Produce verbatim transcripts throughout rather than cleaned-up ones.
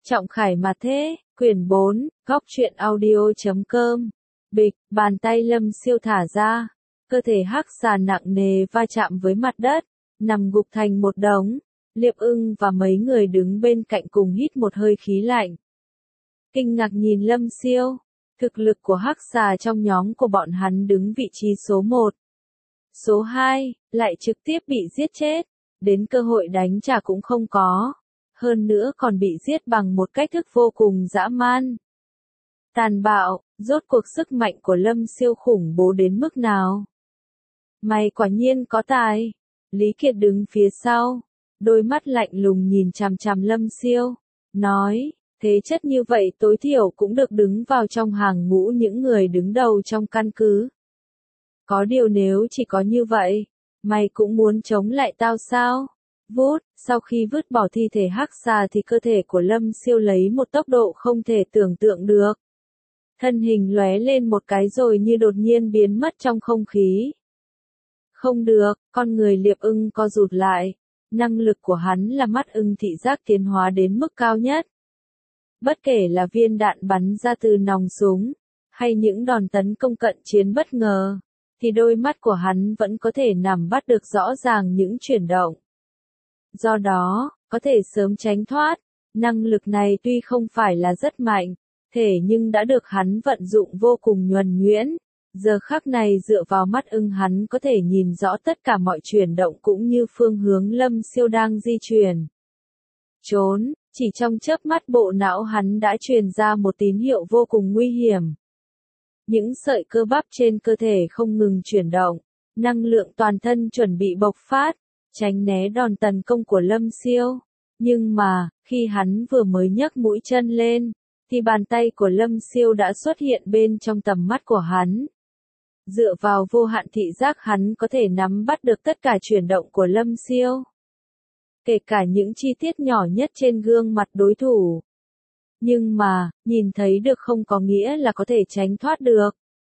Trọng Khải mà thế, quyển bốn, góc truyện audio.com. Bịch, bàn tay Lâm Siêu thả ra, cơ thể hắc xà nặng nề va chạm với mặt đất, nằm gục thành một đống. Liệp Ưng và mấy người đứng bên cạnh cùng hít một hơi khí lạnh. Kinh ngạc nhìn Lâm Siêu, thực lực của hắc xà trong nhóm của bọn hắn đứng vị trí số một. Số hai, lại trực tiếp bị giết chết, đến cơ hội đánh trả cũng không có. Hơn nữa còn bị giết bằng một cách thức vô cùng dã man. Tàn bạo, rốt cuộc sức mạnh của Lâm Siêu khủng bố đến mức nào? Mày quả nhiên có tài. Lý Kiệt đứng phía sau, đôi mắt lạnh lùng nhìn chằm chằm Lâm Siêu, nói, thế chất như vậy tối thiểu cũng được đứng vào trong hàng ngũ những người đứng đầu trong căn cứ. Có điều nếu chỉ có như vậy, mày cũng muốn chống lại tao sao? Vút, sau khi vứt bỏ thi thể hắc xà thì cơ thể của Lâm Siêu lấy một tốc độ không thể tưởng tượng được. Thân hình lóe lên một cái rồi như đột nhiên biến mất trong không khí. Không được, con người Liệp Ưng co rụt lại. Năng lực của hắn là mắt ưng thị giác tiến hóa đến mức cao nhất. Bất kể là viên đạn bắn ra từ nòng súng, hay những đòn tấn công cận chiến bất ngờ, thì đôi mắt của hắn vẫn có thể nắm bắt được rõ ràng những chuyển động. Do đó, có thể sớm tránh thoát. Năng lực này tuy không phải là rất mạnh, thể nhưng đã được hắn vận dụng vô cùng nhuần nhuyễn. Giờ khắc này dựa vào mắt ưng hắn có thể nhìn rõ tất cả mọi chuyển động cũng như phương hướng Lâm Siêu đang di chuyển. Trốn, chỉ trong chớp mắt bộ não hắn đã truyền ra một tín hiệu vô cùng nguy hiểm. Những sợi cơ bắp trên cơ thể không ngừng chuyển động, năng lượng toàn thân chuẩn bị bộc phát, tránh né đòn tấn công của Lâm Siêu. Nhưng mà, khi hắn vừa mới nhấc mũi chân lên, thì bàn tay của Lâm Siêu đã xuất hiện bên trong tầm mắt của hắn. Dựa vào vô hạn thị giác hắn có thể nắm bắt được tất cả chuyển động của Lâm Siêu. Kể cả những chi tiết nhỏ nhất trên gương mặt đối thủ. Nhưng mà, nhìn thấy được không có nghĩa là có thể tránh thoát được.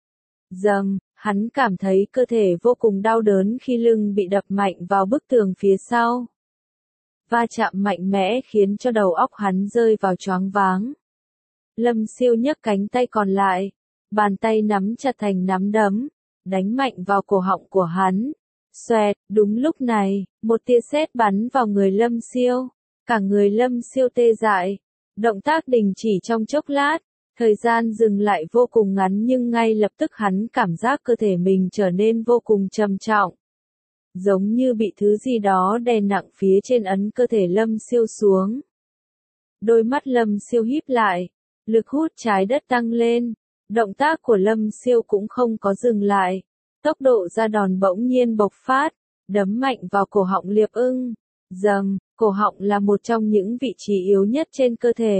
Dầm, hắn cảm thấy cơ thể vô cùng đau đớn khi lưng bị đập mạnh vào bức tường phía sau. Va chạm mạnh mẽ khiến cho đầu óc hắn rơi vào choáng váng. Lâm Siêu nhấc cánh tay còn lại, bàn tay nắm chặt thành nắm đấm, đánh mạnh vào cổ họng của hắn. Xoẹt, đúng lúc này, một tia sét bắn vào người Lâm Siêu. Cả người Lâm Siêu tê dại. Động tác đình chỉ trong chốc lát, thời gian dừng lại vô cùng ngắn nhưng ngay lập tức hắn cảm giác cơ thể mình trở nên vô cùng trầm trọng. Giống như bị thứ gì đó đè nặng phía trên ấn cơ thể Lâm Siêu xuống. Đôi mắt Lâm Siêu híp lại, lực hút trái đất tăng lên, động tác của Lâm Siêu cũng không có dừng lại. Tốc độ ra đòn bỗng nhiên bộc phát, đấm mạnh vào cổ họng Liệp Ưng. Dầm, cổ họng là một trong những vị trí yếu nhất trên cơ thể.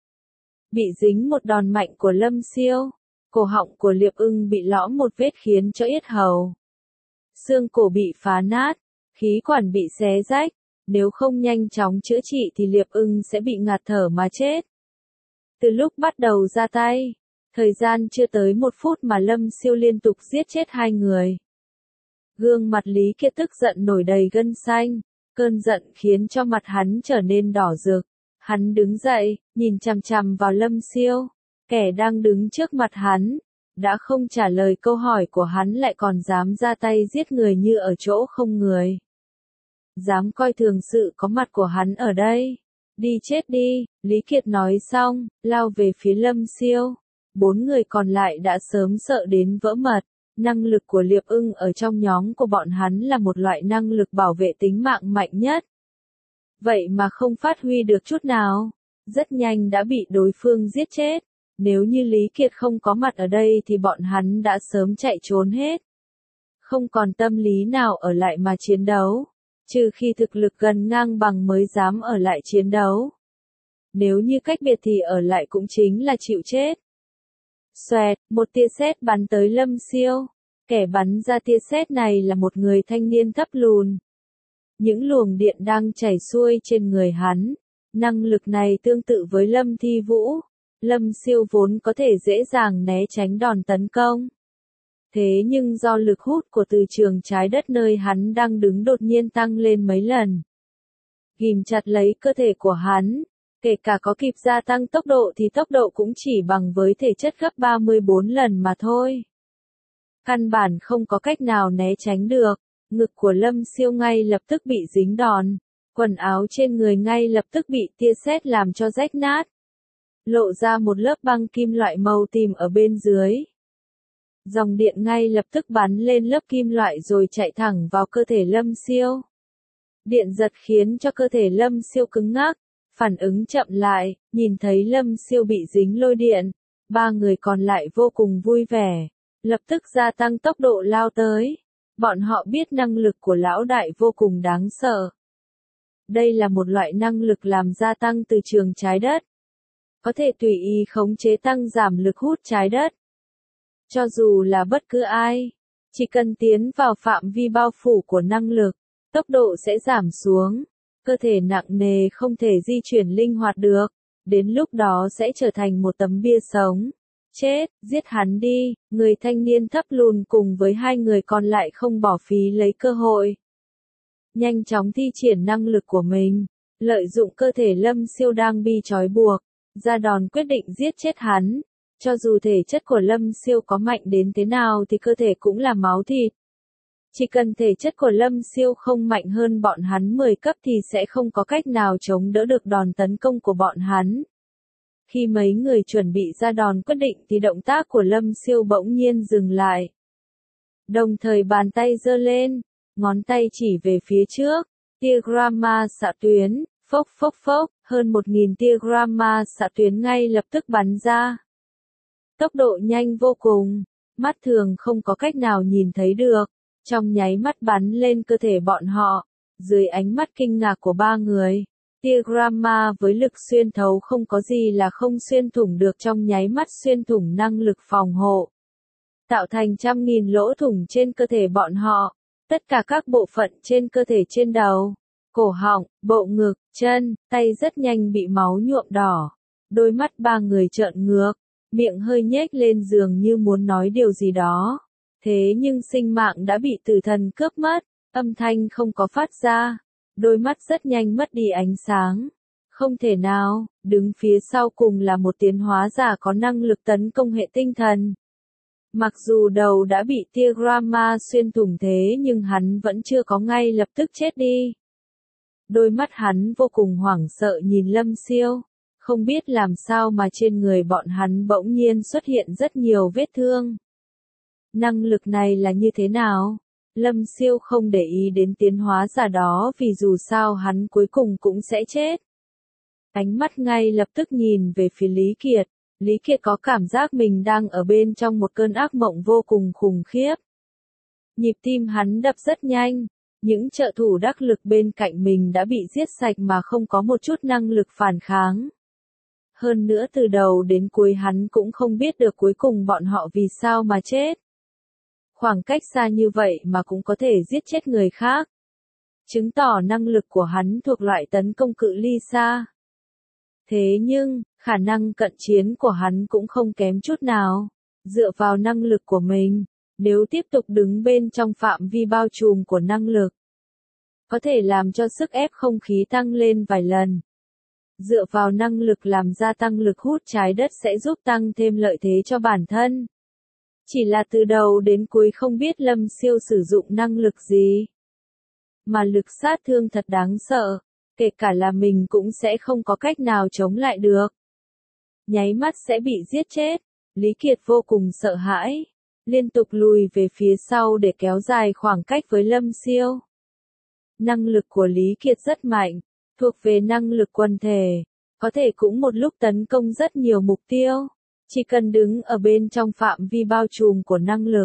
Bị dính một đòn mạnh của Lâm Siêu, cổ họng của Liệp Ưng bị lõm một vết khiến cho yết hầu. Xương cổ bị phá nát, khí quản bị xé rách, nếu không nhanh chóng chữa trị thì Liệp Ưng sẽ bị ngạt thở mà chết. Từ lúc bắt đầu ra tay, thời gian chưa tới một phút mà Lâm Siêu liên tục giết chết hai người. Gương mặt Lý Kiệt tức giận nổi đầy gân xanh, cơn giận khiến cho mặt hắn trở nên đỏ rực. Hắn đứng dậy, nhìn chằm chằm vào Lâm Siêu, kẻ đang đứng trước mặt hắn, đã không trả lời câu hỏi của hắn lại còn dám ra tay giết người như ở chỗ không người. Dám coi thường sự có mặt của hắn ở đây. Đi chết đi, Lý Kiệt nói xong, lao về phía Lâm Siêu. Bốn người còn lại đã sớm sợ đến vỡ mật. Năng lực của Liệp Ưng ở trong nhóm của bọn hắn là một loại năng lực bảo vệ tính mạng mạnh nhất. Vậy mà không phát huy được chút nào. Rất nhanh đã bị đối phương giết chết. Nếu như Lý Kiệt không có mặt ở đây thì bọn hắn đã sớm chạy trốn hết. Không còn tâm lý nào ở lại mà chiến đấu. Trừ khi thực lực gần ngang bằng mới dám ở lại chiến đấu. Nếu như cách biệt thì ở lại cũng chính là chịu chết. Xoẹt, một tia sét bắn tới Lâm Siêu. Kẻ bắn ra tia sét này là một người thanh niên thấp lùn. Những luồng điện đang chảy xuôi trên người hắn. Năng lực này tương tự với Lâm Thi Vũ. Lâm Siêu vốn có thể dễ dàng né tránh đòn tấn công. Thế nhưng do lực hút của từ trường trái đất nơi hắn đang đứng đột nhiên tăng lên mấy lần. Ghìm chặt lấy cơ thể của hắn. Kể cả có kịp gia tăng tốc độ thì tốc độ cũng chỉ bằng với thể chất gấp ba mươi bốn lần mà thôi. Căn bản không có cách nào né tránh được, ngực của Lâm Siêu ngay lập tức bị dính đòn, quần áo trên người ngay lập tức bị tia sét làm cho rách nát. Lộ ra một lớp băng kim loại màu tím ở bên dưới. Dòng điện ngay lập tức bắn lên lớp kim loại rồi chạy thẳng vào cơ thể Lâm Siêu. Điện giật khiến cho cơ thể Lâm Siêu cứng ngắc, phản ứng chậm lại, nhìn thấy Lâm Siêu bị dính lôi điện, ba người còn lại vô cùng vui vẻ, lập tức gia tăng tốc độ lao tới. Bọn họ biết năng lực của lão đại vô cùng đáng sợ. Đây là một loại năng lực làm gia tăng từ trường trái đất. Có thể tùy ý khống chế tăng giảm lực hút trái đất. Cho dù là bất cứ ai, chỉ cần tiến vào phạm vi bao phủ của năng lực, tốc độ sẽ giảm xuống, cơ thể nặng nề không thể di chuyển linh hoạt được, đến lúc đó sẽ trở thành một tấm bia sống. Chết, giết hắn đi, người thanh niên thấp lùn cùng với hai người còn lại không bỏ phí lấy cơ hội. Nhanh chóng thi triển năng lực của mình, lợi dụng cơ thể Lâm Siêu đang bị trói buộc, ra đòn quyết định giết chết hắn. Cho dù thể chất của Lâm Siêu có mạnh đến thế nào thì cơ thể cũng là máu thịt. Chỉ cần thể chất của Lâm Siêu không mạnh hơn bọn hắn mười cấp thì sẽ không có cách nào chống đỡ được đòn tấn công của bọn hắn. Khi mấy người chuẩn bị ra đòn quyết định thì động tác của Lâm Siêu bỗng nhiên dừng lại. Đồng thời bàn tay giơ lên, ngón tay chỉ về phía trước, tia gamma xạ tuyến, phốc phốc phốc, hơn một nghìn tia gamma xạ tuyến ngay lập tức bắn ra. Tốc độ nhanh vô cùng, mắt thường không có cách nào nhìn thấy được, trong nháy mắt bắn lên cơ thể bọn họ, dưới ánh mắt kinh ngạc của ba người. Tia gamma với lực xuyên thấu không có gì là không xuyên thủng được, trong nháy mắt xuyên thủng năng lực phòng hộ. Tạo thành trăm nghìn lỗ thủng trên cơ thể bọn họ, tất cả các bộ phận trên cơ thể trên đầu, cổ họng, bộ ngực, chân, tay rất nhanh bị máu nhuộm đỏ. Đôi mắt ba người trợn ngược, miệng hơi nhếch lên dường như muốn nói điều gì đó. Thế nhưng sinh mạng đã bị tử thần cướp mất, âm thanh không có phát ra. Đôi mắt rất nhanh mất đi ánh sáng. Không thể nào, đứng phía sau cùng là một tiến hóa giả có năng lực tấn công hệ tinh thần. Mặc dù đầu đã bị tia gamma xuyên thủng thế nhưng hắn vẫn chưa có ngay lập tức chết đi. Đôi mắt hắn vô cùng hoảng sợ nhìn Lâm Siêu, không biết làm sao mà trên người bọn hắn bỗng nhiên xuất hiện rất nhiều vết thương. Năng lực này là như thế nào? Lâm Siêu không để ý đến tiến hóa giả đó vì dù sao hắn cuối cùng cũng sẽ chết. Ánh mắt ngay lập tức nhìn về phía Lý Kiệt. Lý Kiệt có cảm giác mình đang ở bên trong một cơn ác mộng vô cùng khủng khiếp. Nhịp tim hắn đập rất nhanh, những trợ thủ đắc lực bên cạnh mình đã bị giết sạch mà không có một chút năng lực phản kháng. Hơn nữa từ đầu đến cuối hắn cũng không biết được cuối cùng bọn họ vì sao mà chết. Khoảng cách xa như vậy mà cũng có thể giết chết người khác. Chứng tỏ năng lực của hắn thuộc loại tấn công cự ly xa. Thế nhưng, khả năng cận chiến của hắn cũng không kém chút nào. Dựa vào năng lực của mình, nếu tiếp tục đứng bên trong phạm vi bao trùm của năng lực, có thể làm cho sức ép không khí tăng lên vài lần. Dựa vào năng lực làm gia tăng lực hút trái đất sẽ giúp tăng thêm lợi thế cho bản thân. Chỉ là từ đầu đến cuối không biết Lâm Siêu sử dụng năng lực gì. Mà lực sát thương thật đáng sợ, kể cả là mình cũng sẽ không có cách nào chống lại được. Nháy mắt sẽ bị giết chết, Lý Kiệt vô cùng sợ hãi, liên tục lùi về phía sau để kéo dài khoảng cách với Lâm Siêu. Năng lực của Lý Kiệt rất mạnh, thuộc về năng lực quần thể, có thể cũng một lúc tấn công rất nhiều mục tiêu. Chỉ cần đứng ở bên trong phạm vi bao trùm của năng lực,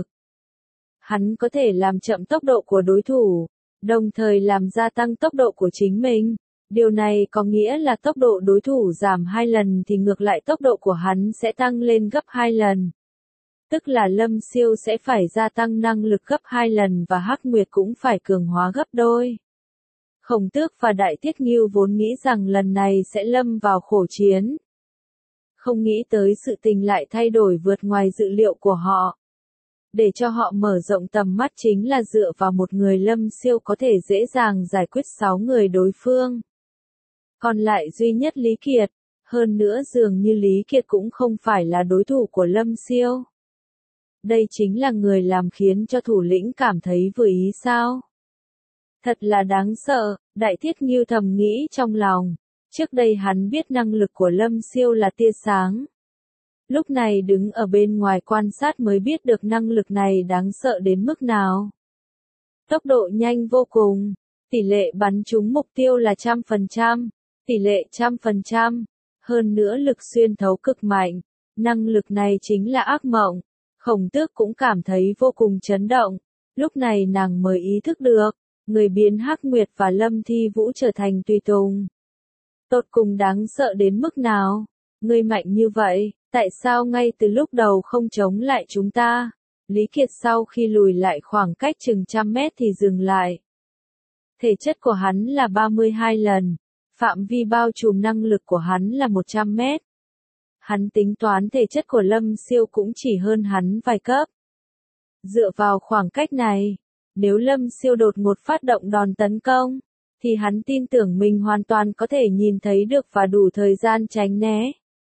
hắn có thể làm chậm tốc độ của đối thủ, đồng thời làm gia tăng tốc độ của chính mình. Điều này có nghĩa là tốc độ đối thủ giảm hai lần thì ngược lại tốc độ của hắn sẽ tăng lên gấp hai lần. Tức là Lâm Siêu sẽ phải gia tăng năng lực gấp hai lần và Hắc Nguyệt cũng phải cường hóa gấp đôi. Khổng Tước và Đại Tiết Ngưu vốn nghĩ rằng lần này sẽ lâm vào khổ chiến. Không nghĩ tới sự tình lại thay đổi vượt ngoài dự liệu của họ. Để cho họ mở rộng tầm mắt chính là dựa vào một người Lâm Siêu có thể dễ dàng giải quyết sáu người đối phương. còn lại duy nhất Lý Kiệt, hơn nữa dường như Lý Kiệt cũng không phải là đối thủ của Lâm Siêu. Đây chính là người làm khiến cho thủ lĩnh cảm thấy vừa ý sao? Thật là đáng sợ, Đại Thiết Ngưu thầm nghĩ trong lòng. Trước đây hắn biết năng lực của Lâm Siêu là tia sáng. Lúc này đứng ở bên ngoài quan sát mới biết được năng lực này đáng sợ đến mức nào. Tốc độ nhanh vô cùng, tỷ lệ bắn trúng mục tiêu là trăm phần trăm, tỷ lệ trăm phần trăm, hơn nữa lực xuyên thấu cực mạnh. Năng lực này chính là ác mộng. Khổng Tước cũng cảm thấy vô cùng chấn động. Lúc này nàng mới ý thức được, người biến Hắc Nguyệt và Lâm Thi Vũ trở thành tùy tùng. Tột cùng đáng sợ đến mức nào? Ngươi mạnh như vậy, tại sao ngay từ lúc đầu không chống lại chúng ta? Lý Kiệt sau khi lùi lại khoảng cách chừng trăm mét thì dừng lại. Thể chất của hắn là ba mươi hai lần, phạm vi bao trùm năng lực của hắn là một trăm mét. Hắn tính toán thể chất của Lâm Siêu cũng chỉ hơn hắn vài cấp. Dựa vào khoảng cách này, nếu Lâm Siêu đột ngột phát động đòn tấn công, thì hắn tin tưởng mình hoàn toàn có thể nhìn thấy được và đủ thời gian tránh né.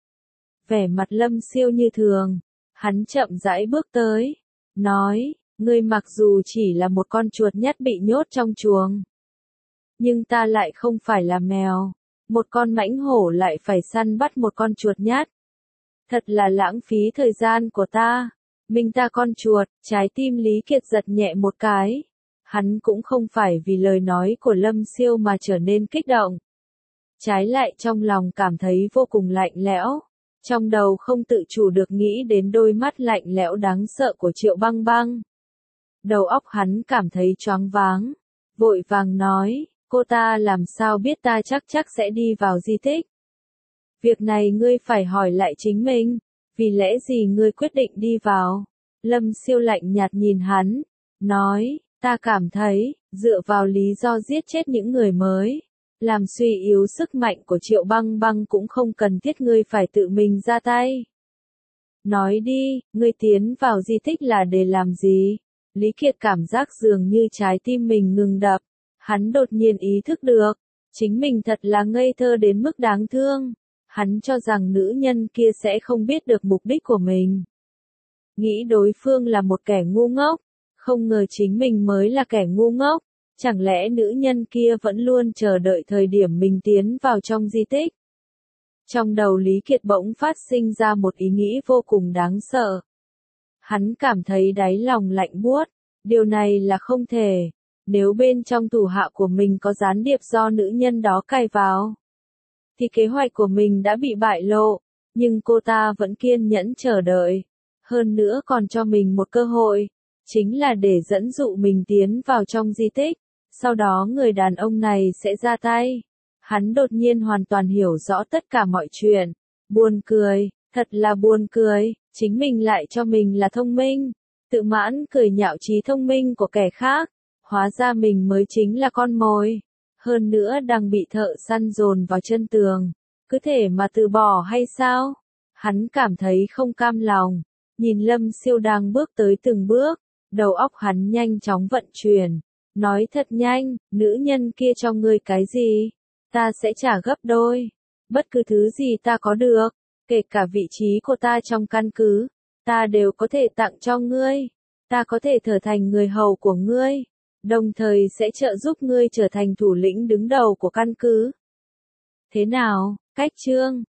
Vẻ mặt Lâm Siêu như thường, hắn chậm rãi bước tới, nói, ngươi mặc dù chỉ là một con chuột nhắt bị nhốt trong chuồng, nhưng ta lại không phải là mèo, một con mãnh hổ lại phải săn bắt một con chuột nhắt. Thật là lãng phí thời gian của ta. Mình ta con chuột, trái tim Lý Kiệt giật nhẹ một cái. Hắn cũng không phải vì lời nói của Lâm Siêu mà trở nên kích động. Trái lại trong lòng cảm thấy vô cùng lạnh lẽo. Trong đầu không tự chủ được nghĩ đến đôi mắt lạnh lẽo đáng sợ của Triệu Băng Băng. Đầu óc hắn cảm thấy choáng váng. Vội vàng nói, cô ta làm sao biết ta chắc chắc sẽ đi vào di tích. Việc này ngươi phải hỏi lại chính mình, vì lẽ gì ngươi quyết định đi vào? Lâm Siêu lạnh nhạt nhìn hắn, nói, ta cảm thấy, dựa vào lý do giết chết những người mới, làm suy yếu sức mạnh của Triệu Băng Băng cũng không cần thiết ngươi phải tự mình ra tay. Nói đi, ngươi tiến vào di tích là để làm gì? Lý Kiệt cảm giác dường như trái tim mình ngừng đập, hắn đột nhiên ý thức được, chính mình thật là ngây thơ đến mức đáng thương. Hắn cho rằng nữ nhân kia sẽ không biết được mục đích của mình. Nghĩ đối phương là một kẻ ngu ngốc, không ngờ chính mình mới là kẻ ngu ngốc. Chẳng lẽ nữ nhân kia vẫn luôn chờ đợi thời điểm mình tiến vào trong di tích? Trong đầu Lý Kiệt bỗng phát sinh ra một ý nghĩ vô cùng đáng sợ. Hắn cảm thấy đáy lòng lạnh buốt, điều này là không thể. Nếu bên trong thủ hạ của mình có gián điệp do nữ nhân đó cài vào, thì kế hoạch của mình đã bị bại lộ, nhưng cô ta vẫn kiên nhẫn chờ đợi, hơn nữa còn cho mình một cơ hội, chính là để dẫn dụ mình tiến vào trong di tích, sau đó người đàn ông này sẽ ra tay. Hắn đột nhiên hoàn toàn hiểu rõ tất cả mọi chuyện, buồn cười, thật là buồn cười, chính mình lại cho mình là thông minh, tự mãn cười nhạo trí thông minh của kẻ khác, hóa ra mình mới chính là con mồi. Hơn nữa đang bị thợ săn dồn vào chân tường, cứ thể mà từ bỏ hay sao? Hắn cảm thấy không cam lòng, nhìn Lâm Siêu đang bước tới từng bước, đầu óc hắn nhanh chóng vận chuyển, nói thật nhanh, nữ nhân kia cho ngươi cái gì? Ta sẽ trả gấp đôi, bất cứ thứ gì ta có được, kể cả vị trí của ta trong căn cứ, ta đều có thể tặng cho ngươi, ta có thể trở thành người hầu của ngươi. Đồng thời sẽ trợ giúp ngươi trở thành thủ lĩnh đứng đầu của căn cứ. Thế nào, cách chương